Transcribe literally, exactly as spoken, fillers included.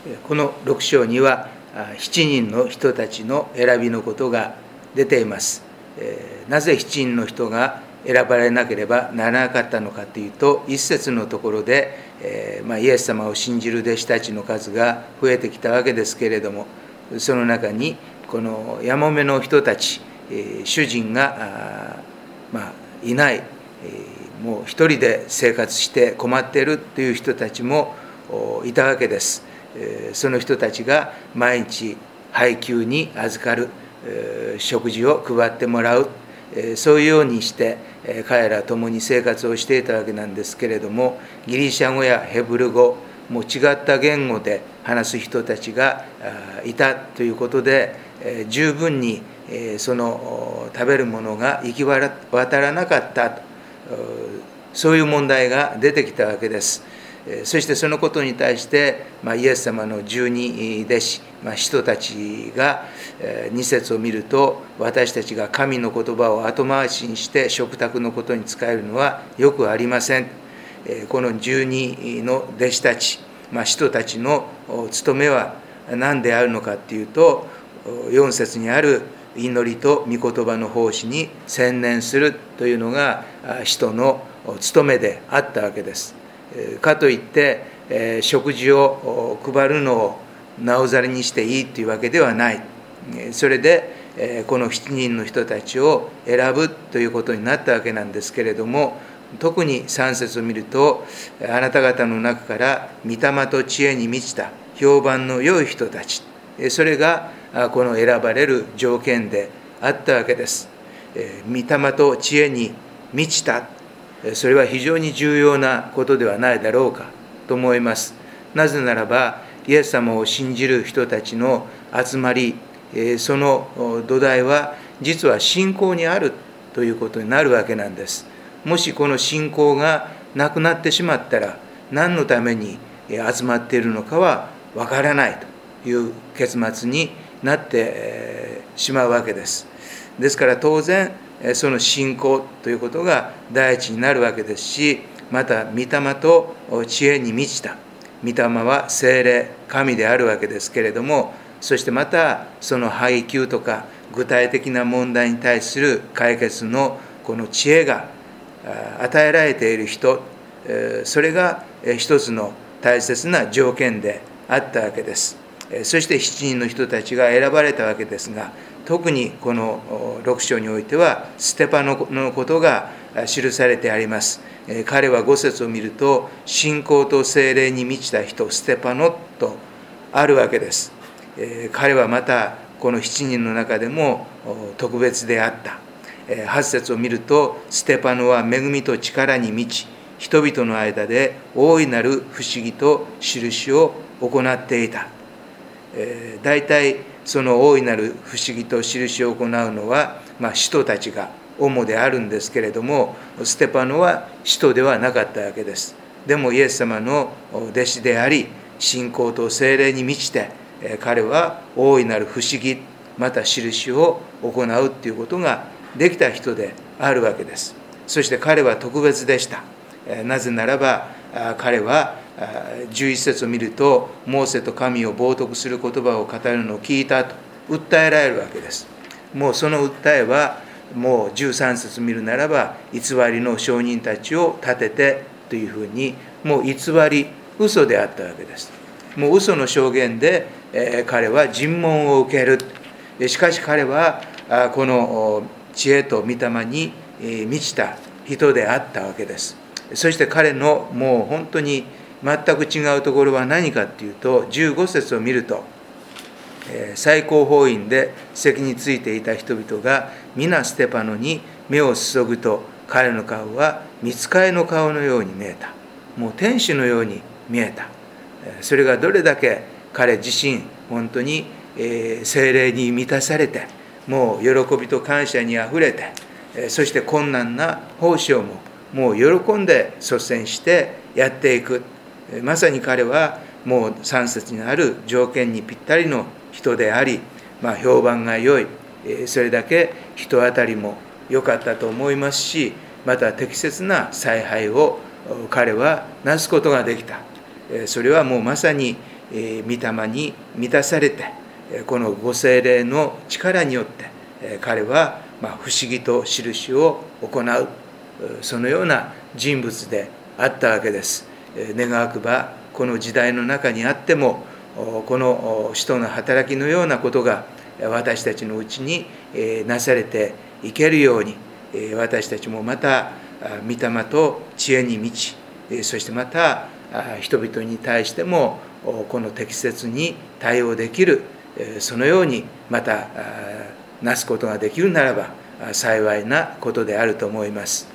このろく章にはしちにんの人たちの選びのことが出ています。なぜしちにんの人が選ばれなければならなかったのかというと、一節のところで、えーまあ、イエス様を信じる弟子たちの数が増えてきたわけですけれども、その中にこのやもめの人たち、えー、主人があ、まあ、いない、えー、もう一人で生活して困っているという人たちもいたわけです。えー、その人たちが毎日配給に預かる、えー、食事を配ってもらう、えー、そういうようにして彼ら共に生活をしていたわけなんですけれども、ギリシャ語やヘブル語、もう違った言語で話す人たちがいたということで、十分にその食べるものが行き渡らなかったと、そういう問題が出てきたわけです。そしてそのことに対して、まあ、イエス様の十二弟子、まあ、使徒たちがに節を見ると、私たちが神の言葉を後回しにして食卓のことに使えるのはよくありません。この十二の弟子たち、まあ、使徒たちの務めは何であるのかというと、よん節にある祈りと御言葉の奉仕に専念するというのが使徒の務めであったわけです。かといって、えー、食事を配るのをなおざりにしていいというわけではない。それで、えー、このしちにんの人たちを選ぶということになったわけなんですけれども、特にさん節を見ると、あなた方の中から御霊と知恵に満ちた評判の良い人たち、それがこの選ばれる条件であったわけです。御霊と知恵に満ちた、それは非常に重要なことではないだろうかと思います。なぜならば、イエス様を信じる人たちの集まり、その土台は実は信仰にあるということになるわけなんです。もしこの信仰がなくなってしまったら、何のために集まっているのかはわからないという結末になってしまうわけです。ですから当然、その信仰ということが第一になるわけですし、また御霊と知恵に満ちた、御霊は聖霊、神であるわけですけれども、そしてまたその配給とか具体的な問題に対する解決のこの知恵が与えられている人、それが一つの大切な条件であったわけです。そしてしちにんの人たちが選ばれたわけですが、特にこのろく章においてはステパノのことが記されてあります。彼はご節を見ると、信仰と聖霊に満ちた人、ステパノとあるわけです。彼はまたこのしちにんの中でも特別であった。はち節を見ると、ステパノは恵みと力に満ち、人々の間で大いなる不思議と印を行っていた。大体その大いなる不思議と印を行うのは、まあ、使徒たちが主であるんですけれども、ステパノは使徒ではなかったわけです。でもイエス様の弟子であり、信仰と聖霊に満ちて、彼は大いなる不思議、また印を行うということができた人であるわけです。そして彼は特別でした。なぜならば、彼はじゅういち節を見ると、モーセと神を冒涜する言葉を語るのを聞いたと訴えられるわけです。もうその訴えは、もうじゅうさん節見るならば、偽りの証人たちを立ててというふうに、もう偽り、嘘であったわけです。もう嘘の証言で、えー、彼は尋問を受ける。しかし彼はこの知恵と御霊に満ちた人であったわけです。そして彼のもう本当に全く違うところは何かというと、じゅうご節を見ると、最高法院で席についていた人々が皆ステパノに目を注ぐと、彼の顔は御使いの顔のように見えた。もう天使のように見えた。それがどれだけ彼自身本当に聖霊に満たされて、もう喜びと感謝にあふれて、そして困難な奉仕をももう喜んで率先してやっていく。まさに彼はもうさん節にある条件にぴったりの人であり、まあ、評判が良い、それだけ人当たりも良かったと思いますし、また適切な采配を彼はなすことができた。それはもうまさに御霊に満たされて、このご聖霊の力によって彼は不思議と印を行う、そのような人物であったわけです。願わくばこの時代の中にあっても、この使徒の働きのようなことが私たちのうちになされていけるように、私たちもまた御霊と知恵に満ち、そしてまた人々に対してもこの適切に対応できる、そのようにまたなすことができるならば幸いなことであると思います。